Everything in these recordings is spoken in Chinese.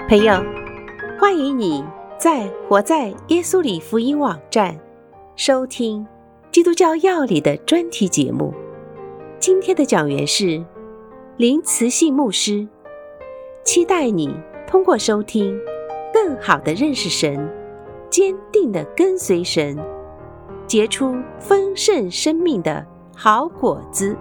朋友，欢迎你在活在耶稣里福音网站收听基督教要理的专题节目。今天的讲员是林慈信牧师，期待你通过收听更好地认识神，坚定地跟随神，结出丰盛生命的好果子。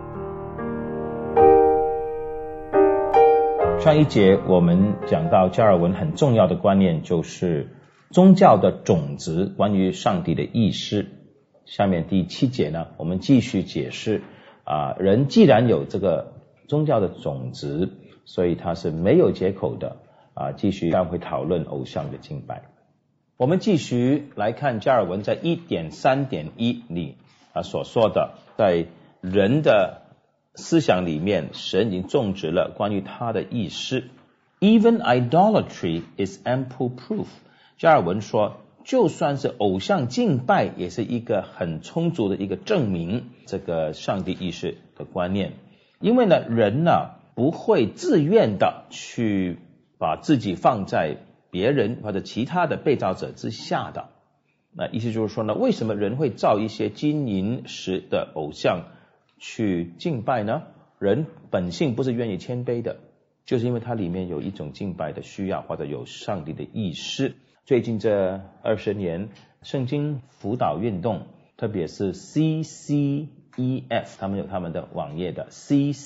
上一节我们讲到加尔文很重要的观念，就是宗教的种子，关于上帝的意识。下面第7节呢，我们继续解释人既然有这个宗教的种子，所以它是没有借口的继续会讨论偶像的敬拜。我们继续来看加尔文在 1.3.1 里所说的，在人的思想里面，神已经种植了关于他的意识。 Even idolatry is ample proof。 加尔文说，就算是偶像敬拜也是一个很充足的一个证明这个上帝意识的观念。因为呢，人不会自愿的去把自己放在别人或者其他的被造者之下的。那意思就是说呢，为什么人会造一些金银石的偶像去敬拜呢？人本性不是愿意谦卑的，就是因为它里面有一种敬拜的需要，或者有上帝的意识。最近这20年，圣经辅导运动，特别是 CCEF， 他们有他们的网页的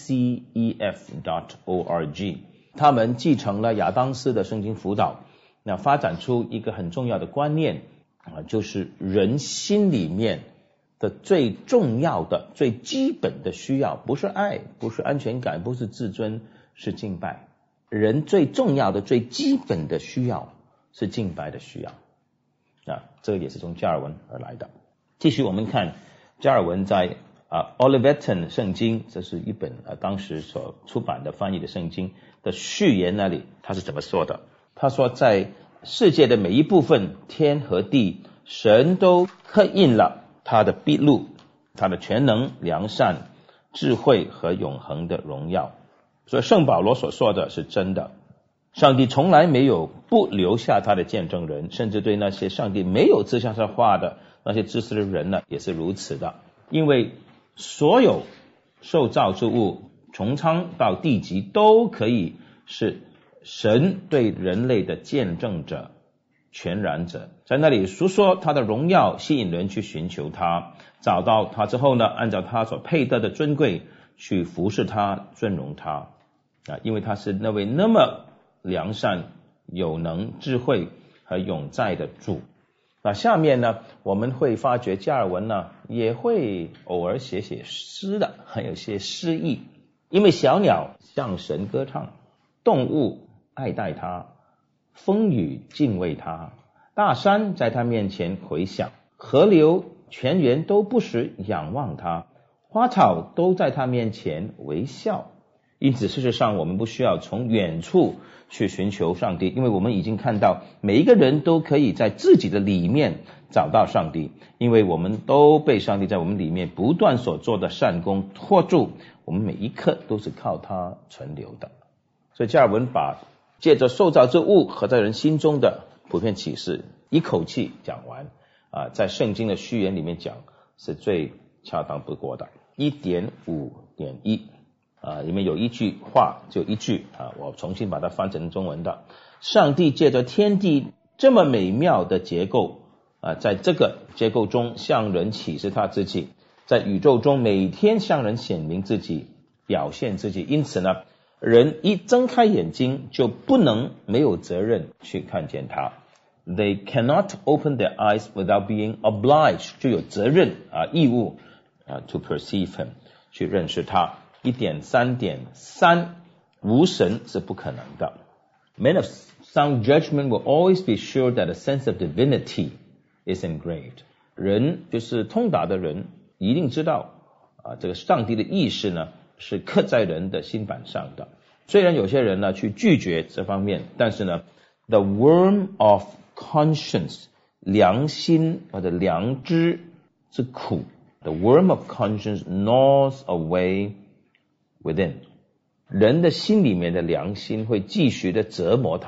ccef.org， 他们继承了亚当斯的圣经辅导，那发展出一个很重要的观念就是人心里面的最重要的最基本的需要，不是爱，不是安全感，不是自尊，是敬拜。人最重要的最基本的需要是敬拜的需要。这个也是从加尔文而来的。继续我们看加尔文在Olivetan 圣经，这是一本当时所出版的翻译的圣经的序言那里，他是怎么说的？他说，在世界的每一部分，天和地，神都刻印了他的笔录，他的全能、良善、智慧和永恒的荣耀。所以圣保罗所说的是真的，上帝从来没有不留下他的见证人，甚至对那些上帝没有赐下他话的那些知识的人呢，也是如此的。因为所有受造之物，从苍到地极，都可以是神对人类的见证者、全然者，在那里述说他的荣耀，吸引人去寻求他，找到他之后呢，按照他所配得的尊贵去服侍他、尊荣他因为他是那位那么良善、有能、智慧和永在的主。下面呢，我们会发觉加尔文呢也会偶尔写诗的，还有些诗意。因为小鸟向神歌唱，动物爱戴他，风雨敬畏他，大山在他面前回响，河流泉源都不时仰望他，花草都在他面前微笑。因此事实上我们不需要从远处去寻求上帝，因为我们已经看到每一个人都可以在自己的里面找到上帝，因为我们都被上帝在我们里面不断所做的善功托住，我们每一刻都是靠他存留的。所以加尔文把借着受造之物和在人心中的普遍启示一口气讲完在圣经的序言里面讲是最恰当不过的。 1.5.1里面有一句话，就一句我重新把它翻成中文的。上帝借着天地这么美妙的结构在这个结构中向人启示他自己，在宇宙中每天向人显明自己，表现自己。因此呢，人一睁开眼睛就不能没有责任去看见他。 They cannot open their eyes without being obliged， 就有责任义务to perceive him， 去认识他。1.3.3 无神是不可能的。 Men of sound judgment will always be sure that a sense of divinity is engraved。 人就是通达的人一定知道这个上帝的意识呢是刻在人的心板上的。虽然有些人呢去拒绝这方面，但是呢 the worm of conscience， 良心或者良知之苦， the worm of conscience gnaws away within， 人的心里面的良心会继续的折磨他，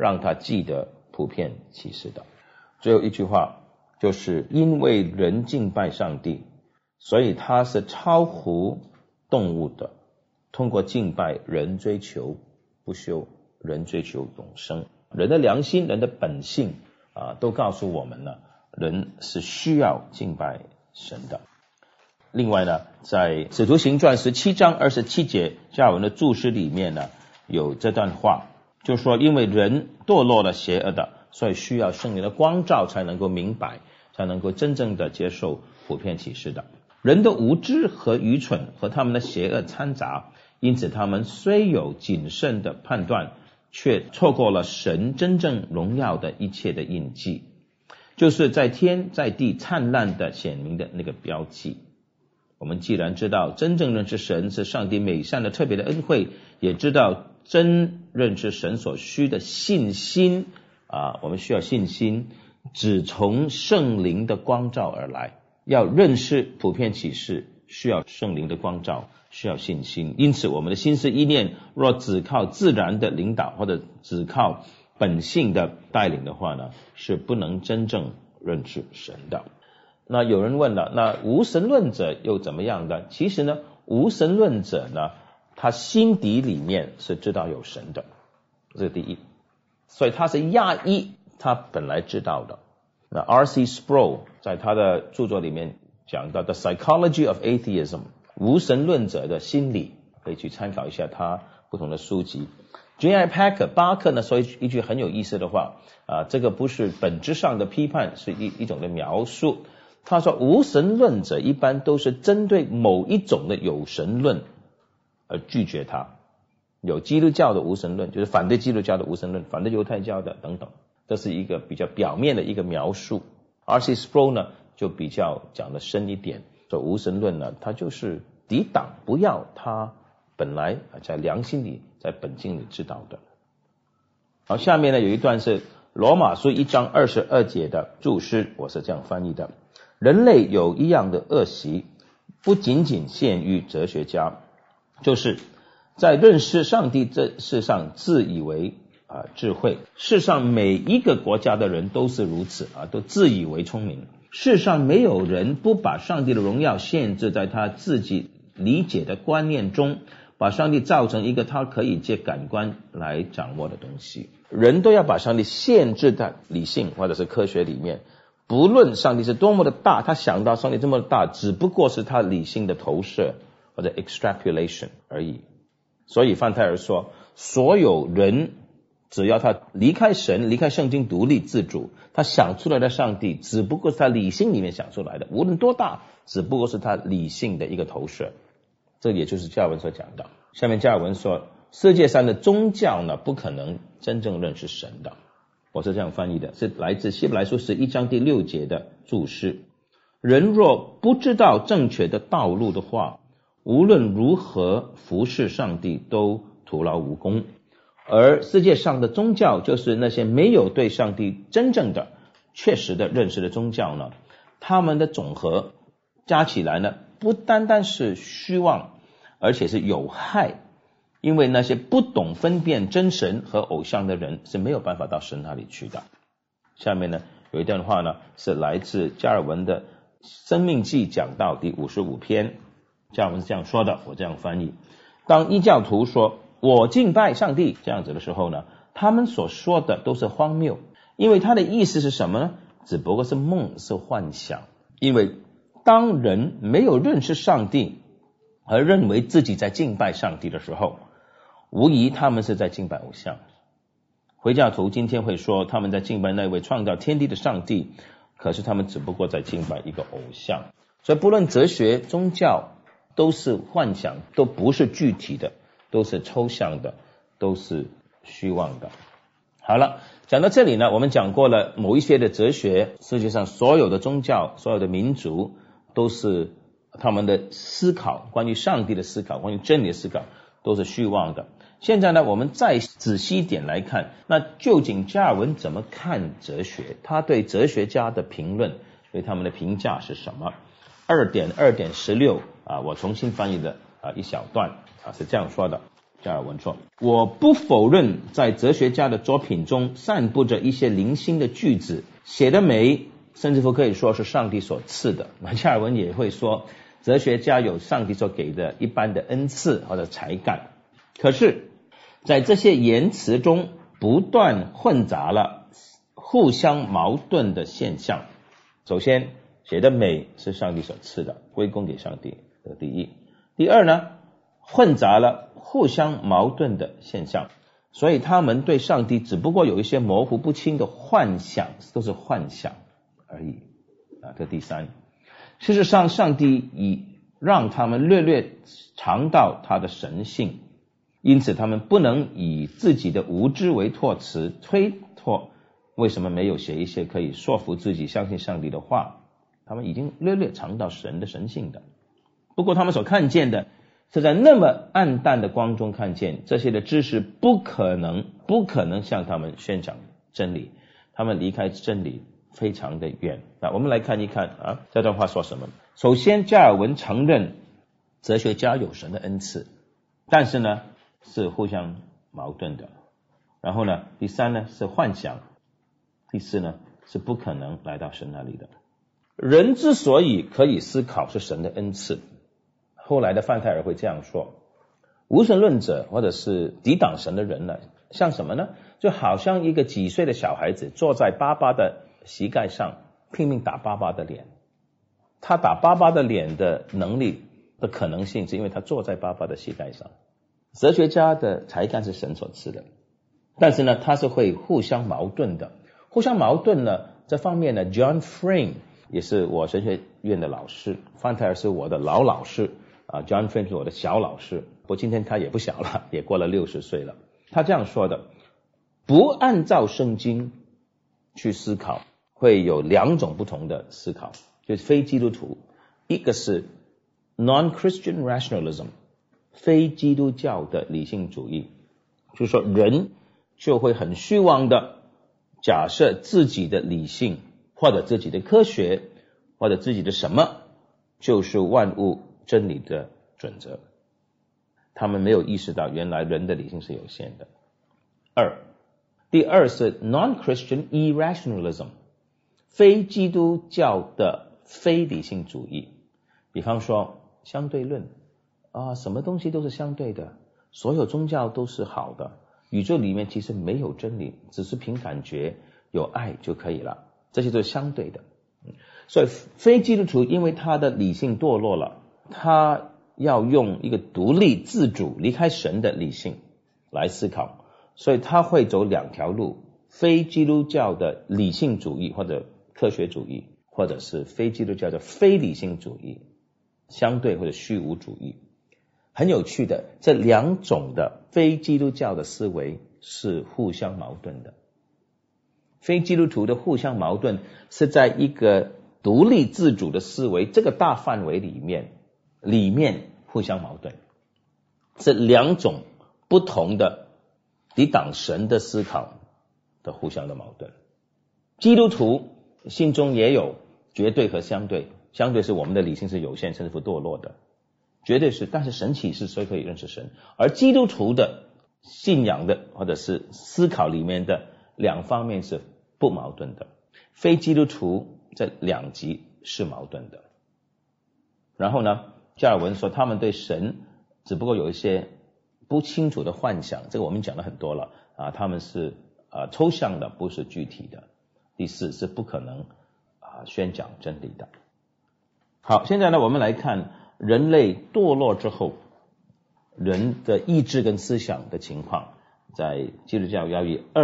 让他记得普遍启示的。最后一句话就是因为人敬拜上帝，所以他是超乎动物的，通过敬拜人追求不朽，人追求永生。人的良心，人的本性都告诉我们呢，人是需要敬拜神的。另外呢，在使徒行传17章27节加尔文的注释里面呢，有这段话，就是说因为人堕落了邪恶的，所以需要圣灵的光照才能够明白，才能够真正的接受普遍启示的。人的无知和愚蠢和他们的邪恶掺杂，因此他们虽有谨慎的判断，却错过了神真正荣耀的一切的印记，就是在天在地灿烂的显明的那个标记。我们既然知道真正认识神是上帝美善的特别的恩惠，也知道真认识神所需的信心我们需要信心只从圣灵的光照而来。要认识普遍启示需要圣灵的光照，需要信心。因此我们的心思意念若只靠自然的领导，或者只靠本性的带领的话呢，是不能真正认识神的。那有人问了，那无神论者又怎么样的？其实呢，无神论者呢，他心底里面是知道有神的，这是第一，所以他是压抑他本来知道的。那 R.C. Sproul 在他的著作里面讲到 The Psychology of Atheism， 无神论者的心理，可以去参考一下他不同的书籍。J.I. Packer 巴克呢说一句很有意思的话这个不是本质上的批判，是一种的描述。他说无神论者一般都是针对某一种的有神论而拒绝它。有基督教的无神论，就是反对基督教的无神论，反对犹太教的等等，这是一个比较表面的一个描述。R.C. Sproul 呢就比较讲得深一点，说无神论呢，它就是抵挡不要他本来在良心里在本性里知道的。好，下面呢有一段是罗马书1章22节的注释，我是这样翻译的：人类有一样的恶习，不仅仅限于哲学家，就是在认识上帝这事上自以为智慧。世上每一个国家的人都是如此都自以为聪明。世上没有人不把上帝的荣耀限制在他自己理解的观念中，把上帝造成一个他可以借感官来掌握的东西。人都要把上帝限制在理性或者是科学里面，不论上帝是多么的大，他想到上帝这么大，只不过是他理性的投射或者 extrapolation 而已。所以范泰尔说，所有人只要他离开神，离开圣经独立自主，他想出来的上帝只不过是他理性里面想出来的，无论多大，只不过是他理性的一个投射。这也就是加尔文所讲的。下面加尔文说，世界上的宗教呢，不可能真正认识神的。我是这样翻译的，是来自希伯来书11章第6节的注释。人若不知道正确的道路的话，无论如何服侍上帝都徒劳无功。而世界上的宗教，就是那些没有对上帝真正的确实的认识的宗教呢，他们的总和加起来呢，不单单是虚妄，而且是有害。因为那些不懂分辨真神和偶像的人是没有办法到神那里去的。下面呢有一段话呢，是来自加尔文的生命记讲道第55篇。加尔文是这样说的，我这样翻译：当异教徒说我敬拜上帝这样子的时候呢，他们所说的都是荒谬。因为他的意思是什么呢？只不过是梦，是幻想。因为当人没有认识上帝而认为自己在敬拜上帝的时候，无疑他们是在敬拜偶像。回教徒今天会说他们在敬拜那位创造天地的上帝，可是他们只不过在敬拜一个偶像。所以不论哲学宗教都是幻想，都不是具体的，都是抽象的，都是虚妄的。好了，讲到这里呢，我们讲过了某一些的哲学，世界上所有的宗教，所有的民族都是他们的思考，关于上帝的思考，关于真理的思考都是虚妄的。现在呢，我们再仔细一点来看，那究竟加尔文怎么看哲学？他对哲学家的评论，对他们的评价是什么？2.2.16我重新翻译的一小段是这样说的： 加尔文说，我不否认在哲学家的作品中散布着一些零星的句子，写得美，甚至乎可以说是上帝所赐的。加尔文也会说，哲学家有上帝所给的一般的恩赐或者才干，可是在这些言辞中不断混杂了互相矛盾的现象。首先，写得美是上帝所赐的，归功给上帝，这是第一。第二呢，混杂了互相矛盾的现象，所以他们对上帝只不过有一些模糊不清的幻想，都是幻想而已。这第三，事实上上帝已让他们略略尝到他的神性，因此他们不能以自己的无知为托词推脱为什么没有写一些可以说服自己相信上帝的话。他们已经略略尝到神的神性的，不过他们所看见的是在那么暗淡的光中看见，这些的知识不可能向他们宣讲真理，他们离开真理非常的远。那我们来看一看这段话说什么。首先，加尔文承认哲学家有神的恩赐，但是呢是互相矛盾的。然后呢，第三呢是幻想，第四呢是不可能来到神那里的。人之所以可以思考是神的恩赐，后来的范泰尔会这样说，无神论者或者是抵挡神的人呢，像什么呢？就好像一个几岁的小孩子坐在爸爸的膝盖上拼命打爸爸的脸，他打爸爸的脸的能力的可能性是因为他坐在爸爸的膝盖上。哲学家的才干是神所赐的，但是呢他是会互相矛盾的。互相矛盾呢这方面呢 John Frame 也是我神学院的老师，范泰尔是我的老师John Frame 是我的小老师，不过今天他也不小了，也过了60岁了。他这样说的，不按照圣经去思考会有两种不同的思考，就是非基督徒，一个是 non-Christian rationalism 非基督教的理性主义，就是说人就会很虚妄的假设自己的理性或者自己的科学或者自己的什么就是万物真理的准则，他们没有意识到原来人的理性是有限的。第二是 non-Christian irrationalism 非基督教的非理性主义，比方说相对论什么东西都是相对的，所有宗教都是好的，宇宙里面其实没有真理，只是凭感觉有爱就可以了，这些都是相对的。所以非基督徒因为他的理性堕落了，他要用一个独立自主离开神的理性来思考，所以他会走两条路，非基督教的理性主义或者科学主义，或者是非基督教的非理性主义，相对或者虚无主义。很有趣的，这两种的非基督教的思维是互相矛盾的。非基督徒的互相矛盾是在一个独立自主的思维这个大范围里面互相矛盾，是两种不同的抵挡神的思考的互相的矛盾。基督徒心中也有绝对和相对，相对是我们的理性是有限甚至乎堕落的，绝对是，但是神启示所以可以认识神。而基督徒的信仰的或者是思考里面的两方面是不矛盾的，非基督徒这两极是矛盾的。然后呢，加尔文说他们对神只不过有一些不清楚的幻想，这个我们讲了很多了他们是抽象的，不是具体的。第四是不可能宣讲真理的。好，现在呢我们来看人类堕落之后人的意志跟思想的情况，在基督教要义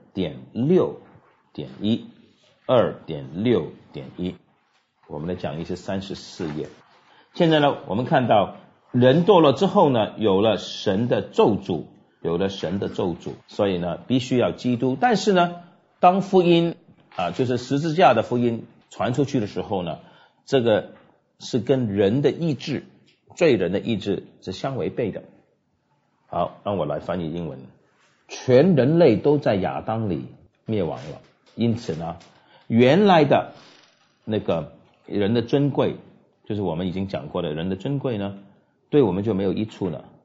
2.6.1 我们的讲义是34页。现在呢我们看到人堕落之后呢有了神的咒诅，所以呢必须要基督。但是呢当福音就是十字架的福音传出去的时候呢，这个是跟人的意志，罪人的意志是相违背的。好，让我来翻译英文。全人类都在亚当里灭亡了，因此呢原来的那个人的尊贵，就是我们已经讲过的人的尊贵呢对我们就没有益处了，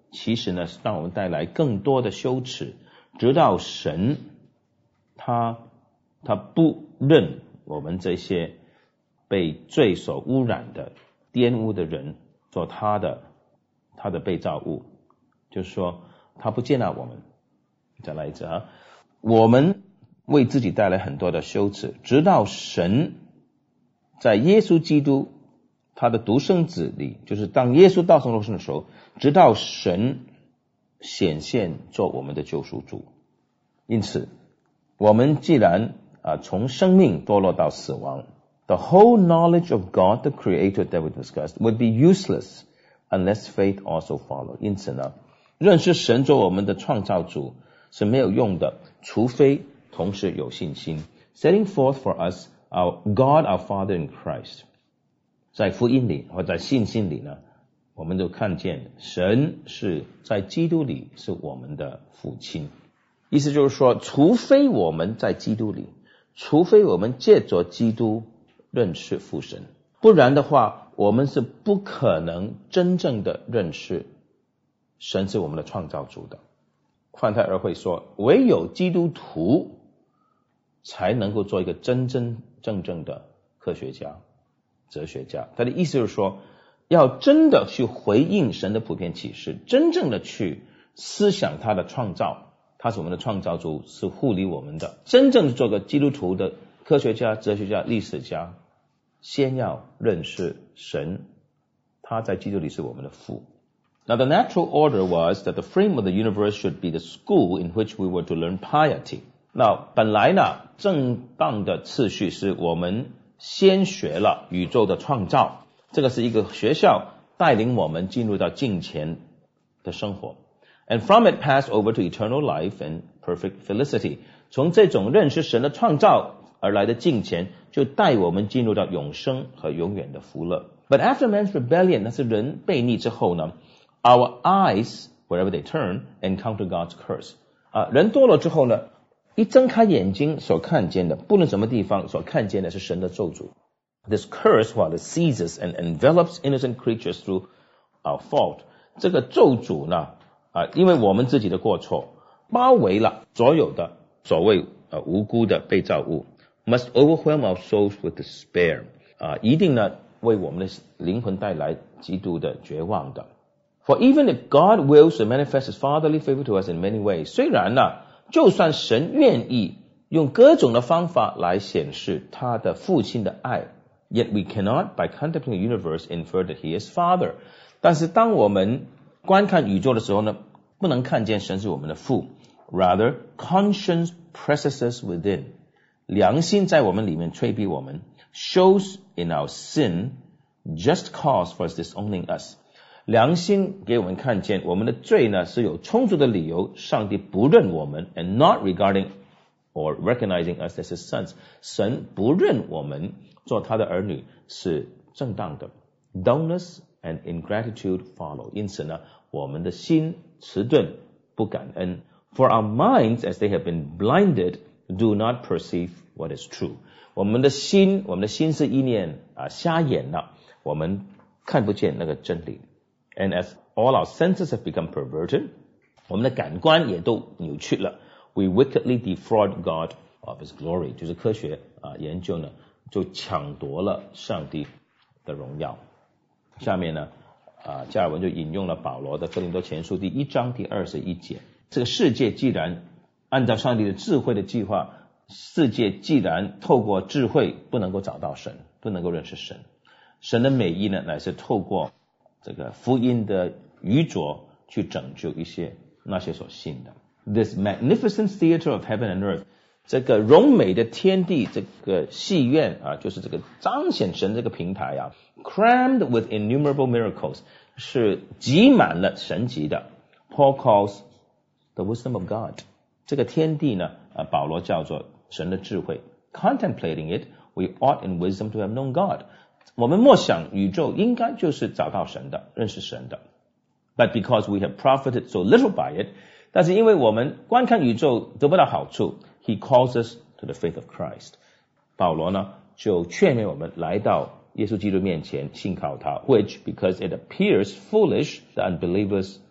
其实呢是让我们带来更多的羞耻，直到神他不认我们这些被罪所污染的玷污的人做他的被造物，就是说他不接纳我们。再来一次啊，我们为自己带来很多的羞耻，直到神在耶稣基督他的独生子里，就是当耶稣道成肉身的时候，直到神显现做我们的救赎主。因此我们既然从生命堕落到死亡， the whole knowledge of God the Creator that we discussed would be useless unless faith also follow. 因此呢，认识神做我们的创造主是没有用的，除非同时有信心。 Setting forth for us our God our Father in Christ. 在福音里或在信心里呢，我们都看见神是在基督里是我们的父亲。意思就是说，除非我们在基督里，除非我们借着基督认识父神，不然的话我们是不可能真正的认识神是我们的创造主的。范泰尔会说，唯有基督徒才能够做一个真正的科学家、哲学家。他的意思就是说，要真的去回应神的普遍启示，真正的去思想他的创造，他是我们的创造主，是护理我们的，真正做个基督徒的科学家、哲学家、历史家，先要认识神，他在基督里是我们的父。Now the natural order was that the frame of the universe should be the school in which we were to learn piety. 那本来呢，正当的次序是我们先学了宇宙的创造，这个是一个学校带领我们进入到敬虔的生活。And from it pass over to eternal life and perfect felicity. 从这种认识神的创造而来的敬虔，就带我们进入到永生和永远的福乐。But after man's rebellion, 那是人悖逆之后呢， our eyes, wherever they turn, encounter God's curse. 人堕落之后呢，一睁开眼睛所看见的，不论什么地方所看见的是神的咒诅。This curse, while it seizes and envelops innocent creatures through our fault. 这个咒诅呢，因为我们自己的过错，包围了所有的所谓无辜的被造物。Must overwhelm our souls with despair. 一定呢为我们的灵魂带来极度的绝望的。For even if God wills to manifest His fatherly favor to us in many ways, 虽然呢，就算神愿意用各种的方法来显示他的父亲的爱， yet we cannot by contemplating the universe infer that He is Father. 但是当我们观看宇宙的时候呢，不能看见神是我们的父。Rather, conscience presses us within. 良心在我们里面催逼我们， shows in our sin just cause for disowning us. 良心给我们看见我们的罪呢是有充足的理由，上帝不认我们 and not regarding or recognizing us as His sons. 神不认我们做他的儿女是正当的。Dullness and ingratitude follow. 因此呢，我们的心迟钝，不感恩。For our minds, as they have been blinded, do not perceive what is true. 我们的心思意念瞎眼了，我们看不见那个真理。And as all our senses have become perverted, 我们的感官也都扭曲了。We wickedly defraud God of His glory. 就是科学研究呢，就抢夺了上帝的荣耀。下面呢，加尔文就引用了保罗的哥林多前书第1章第21节。这个世界既然按照上帝的智慧的计划，世界既然透过智慧不能够找到神，不能够认识神，神的美意呢，乃是透过这个福音的愚拙去拯救那些所信的。This magnificent theater of heaven and earth. 这个荣美的天地，这个戏院就是这个彰显神这个平台crammed with innumerable miracles, 是挤满了神迹的。Paul calls the wisdom of God. 这个天地呢，保罗叫做神的智慧。Contemplating it, we ought in wisdom to have known God. 我们默想宇宙应该就是找到神的，认识神的。But because we have profited so little by it, 但是因为我们观看宇宙得不到好处， He calls us to the faith of Christ. 保罗呢就劝勉我们来到耶稣基督面前信靠他， which because it appears foolish, the unbelievers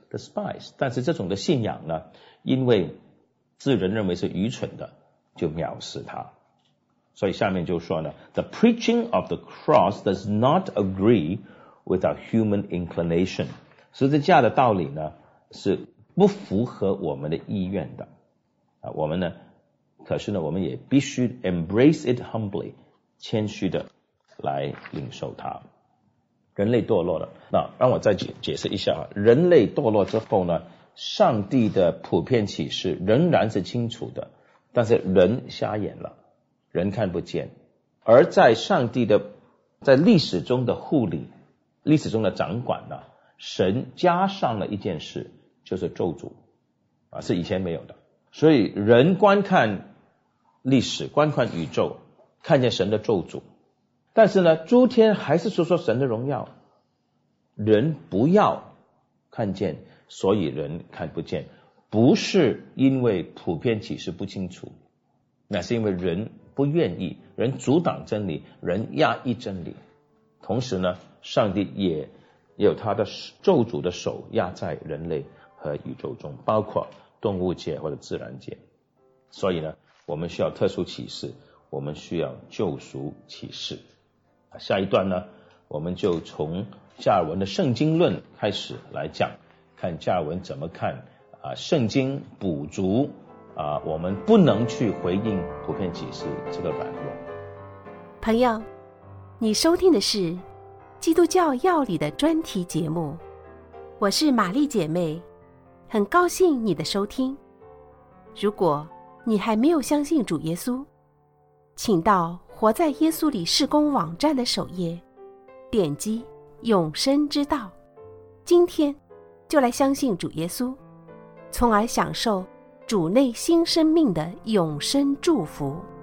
despise。但是这种的信仰呢，因为自人认为是愚蠢的，就藐视它。所以下面就说呢 ，The preaching of the cross does not agree with our human inclination。十字架的道理呢，是不符合我们的意愿的。我们呢，可是呢，我们也必须 embrace it humbly， 谦虚的来领受它。人类堕落了，那让我再解释一下人类堕落之后呢，上帝的普遍启示仍然是清楚的，但是人瞎眼了，人看不见。而在上帝的在历史中的护理，历史中的掌管呢，神加上了一件事，就是咒诅是以前没有的。所以人观看历史，观看宇宙，看见神的咒诅，但是呢，诸天还是说神的荣耀。人不要看见，所以人看不见，不是因为普遍启示不清楚，那是因为人不愿意，人阻挡真理，人压抑真理。同时呢，上帝也有他的咒诅的手压在人类和宇宙中，包括动物界或者自然界。所以呢，我们需要特殊启示，我们需要救赎启示。下一段呢，我们就从加尔文的圣经论开始来讲，看加尔文怎么看圣经补足我们不能去回应普遍启示这个软弱。 朋友，你收听的是基督教要理的专题节目，我是玛丽姐妹，很高兴你的收听。如果你还没有相信主耶稣，请到活在耶稣里事工网站的首页，点击永生之道，今天就来相信主耶稣，从而享受主内新生命的永生祝福。